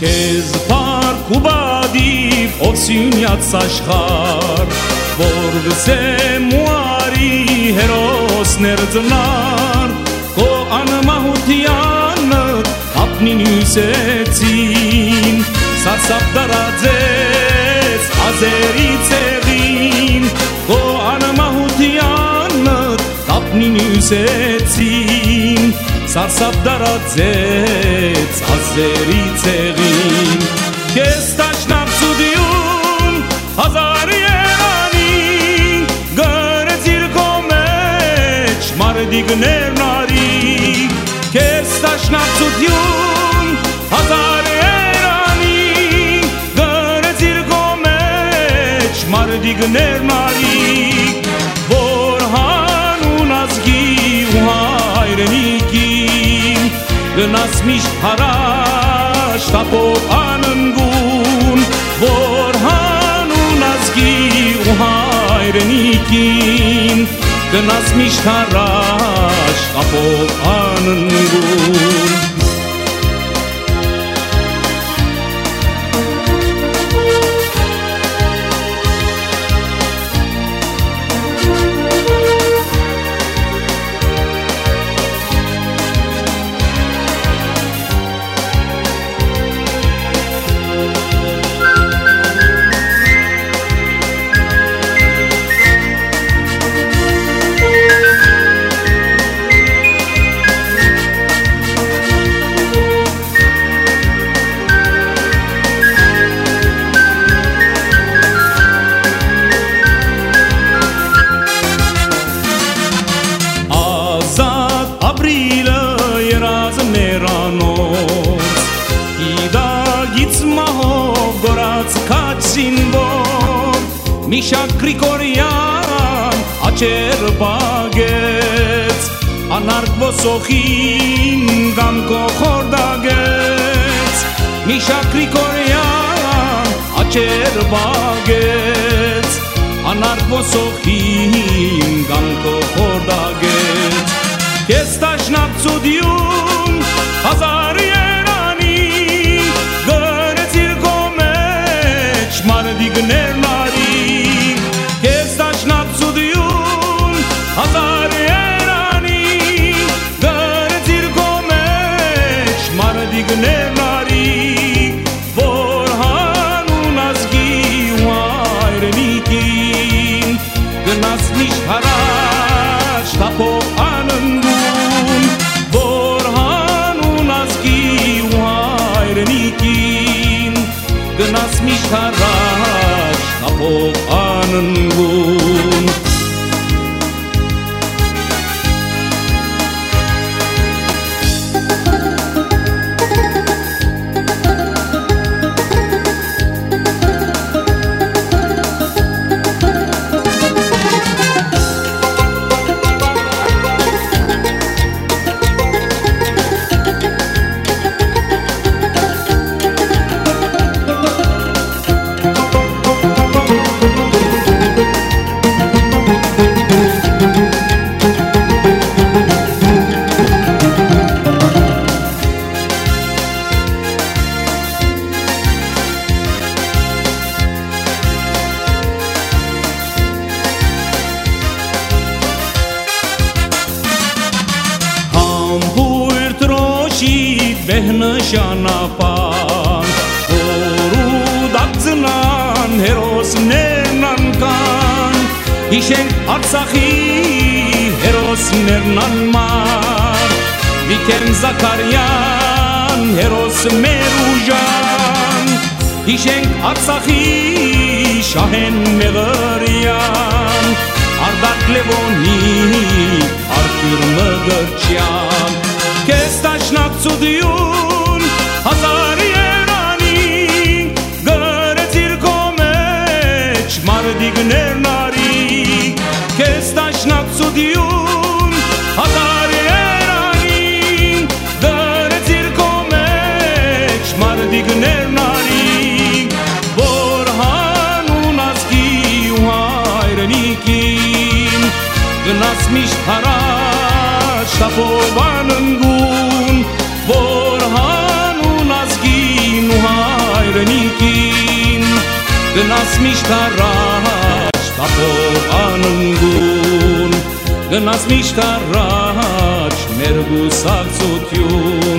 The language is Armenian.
Քեզ փառք ու բադիվ ոսյունյաց աշխար որ վսեմ ու արի հերոսներ ձնար քո անմահությանը ապնին հյուսեցին սարսափ դարաձեց ազերի ցեղին քո անմահությանը ապնին հյուսեցին սարսափ դարաձեց ազերի ցեղին քեզ տաշնապսուդիուն հազար երանի գրեցիր քո մեջ մարդիկներն արի քեզ տաշնապսուդիուն հազար երանի գրեցիր քո մեջ մարդիկներն արի որ հանուն ազգի ու հայրենիքի գնաս միշտ հարաշտ ապով աննգուն որ հանուն ազգի ու հայրենիքին գնաս միշտ հարաշտ ապով աննգուն Միշակ Գրիգորյան աչեր բագեց անարգ ոսոխին գամքո խորդագեց Միշակ Գրիգորյան աչեր բագեց անարգ ոսոխին գամքո խորդագեց Քեզ տաշնապսուդիուն հազար երանի գրեցիր քո մեջ մարդիկներն արի հազար երանի գրեցիր քո մեջ մարդիկներն արի որ հանուն ազգի ու հայրենիքին գնաս միշտ հարաշտ ապով աննգուն որ հանուն ազգի ու հայրենիքին գնաս միշտ հարաշտ ապով աննգուն Նշանապան որու դարձնան հերոսներն անկան հիշենք Արցախի հերոսներն անմար Վիկեն Զաքարյան հերոս մեր ուժան հիշենք Արցախի Շահեն Մեղրյան Արդակ Լևոնի Արտուր Մգրչյան Քեզ տաշնապսուդիուն հազար երանի գրեցիր քո մեջ մարդիկներն արի Քեզ տաշնապսուդիուն հազար երանի գրեցիր քո մեջ մարդիկներն արի որ հանուն ազգի ու հայրենիքին գնաս միշտ հարաշտ ապով աննգուն որ հանուն ազգին ու գնաս միշտ առաջ, տապով աննգուն, գնաս միշտ առաջ, մեր գուսակցություն